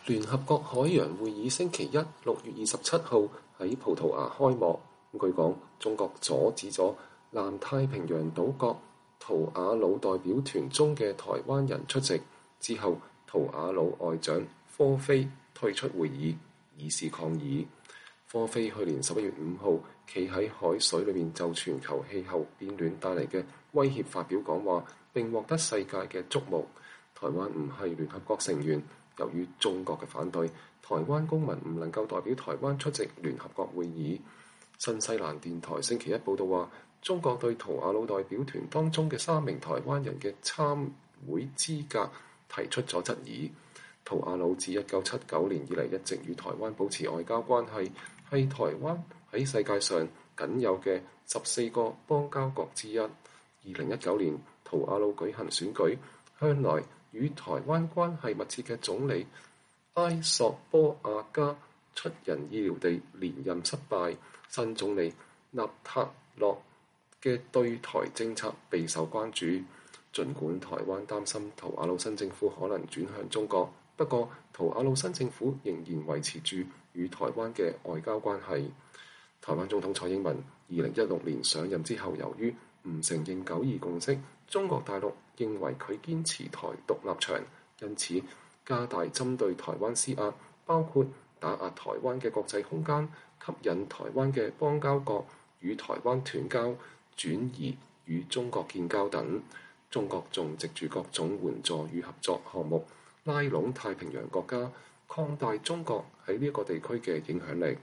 聯合國海洋會議星期一6月27號喺葡萄牙開幕。據講，中國阻止咗南太平洋島國圖瓦魯代表團中嘅台灣人出席。之後，圖瓦魯外長科菲退出會議，以示抗議。科菲去年11月5號企喺海水裏面就全球氣候變暖帶嚟嘅威脅發表講話，並獲得世界嘅矚目。台灣唔係聯合國成員，由於中國嘅反對，台灣公民唔能夠代表台灣出席聯合國會議。新西蘭電台星期一報道話，中國對圖瓦魯代表團當中嘅3名台灣人嘅參會資格提出咗質疑。圖瓦魯自1979年以嚟一直與台灣保持外交關係，係台灣喺世界上僅有嘅14個邦交國之一。2019年，圖瓦魯舉行選舉，向來與台灣關係密切嘅總理埃索波亞加出人意料地連任失敗，新總理納塔諾嘅對台政策備受關注。儘管台灣擔心圖瓦魯新政府可能轉向中國，不過圖瓦魯新政府仍然維持住與台灣嘅外交關係。台灣總統蔡英文2016年上任之後，由於唔承認九二共識，中國大陸認為佢堅持台獨立場，因此加大針對台灣施壓，包括打壓台灣嘅國際空間，吸引台灣嘅邦交國與台灣斷交，轉移與中國建交等。中國仲藉住各種援助與合作項目，拉攏太平洋國家，擴大中國喺呢一個地區嘅影響力。